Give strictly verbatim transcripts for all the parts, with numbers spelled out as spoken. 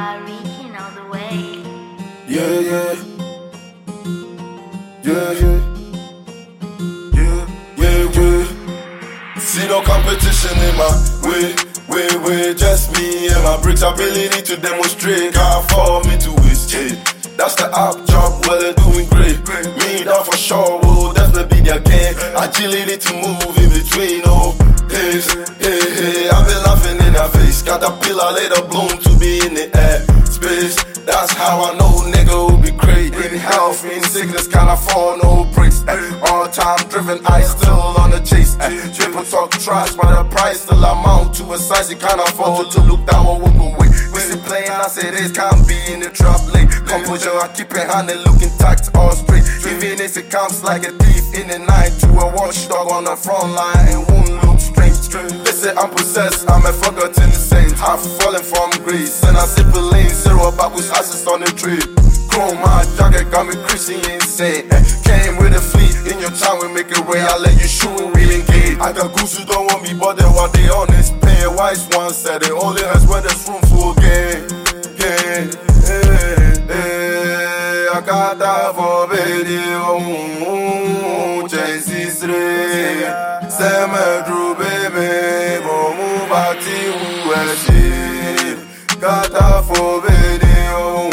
are reaching all the way. Yeah, yeah. Yeah, yeah. Yeah, yeah, yeah. See no competition in my way, way, way. Just me and my bricks ability to demonstrate. God for me to waste it. That's the up job, well they're doing great. Me down for sure, will definitely be their game. Agility to move in between, oh. Hey, hey, hey, I've been laughing in their face. Caterpillar later bloom to be in the air space. That's how I know nigga will be great. In health, in sickness, can't afford no breaks. All time driven, I still on the chase. People talk trash, but the price still amount to a size you can't afford to look down or walk away. We see playing, I say this can't be in the trap lane. Composure, I keep it handed looking tact all straight. Even if it comes like a thief in the night to a watchdog on the front line, it won't look strange. They say I'm possessed, I'm a forgotten saint. I've fallen from grace, and I sip a lane, zero backwards ashes on the tree. Chrome my jacket got me Christian insane. Came with a fleet, in your time we make it way. I let you shoot and we engage. I got goose who don't want me, but they want they honest. Pay a wise one said it only has when there's room for gain. Gain, hey, hey. I got that for video. Jesus Ray, Sema Drew baby, Bomu Bati Ueshi. Got that for video.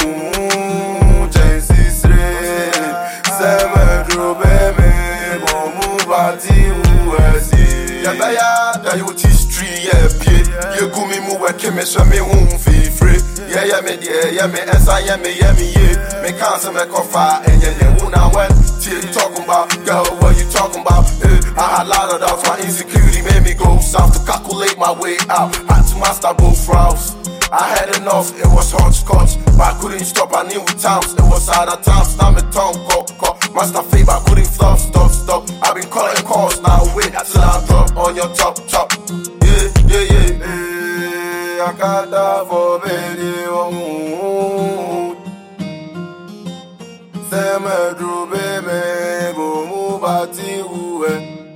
Jesus Ray, Sema Drew baby, Bomu Bati Ueshi. Yabaya, that you teach tree, yeah, pie. You go me move, I came and show me won't feel free. Yeah, yeah, me, yeah, yeah, me, as I am, yeah, me, yeah. Me can't make a fire, and yeah, yeah, who now when you talking about, girl, what you talking about? Eh, I had a lot of doubts, my insecurity made me go south to calculate my way out. Had to master both routes. I had enough, it was hopscotch, but I couldn't stop, I knew times, it was out of times, now my tongue caught, caught. Master fame, I couldn't stop, stop, stop. I've been calling calls, now wait till I drop on your top, top. Yeah, yeah, yeah. Hey, I got that for video. Sema Drew baby, Bomu Bati Uwe.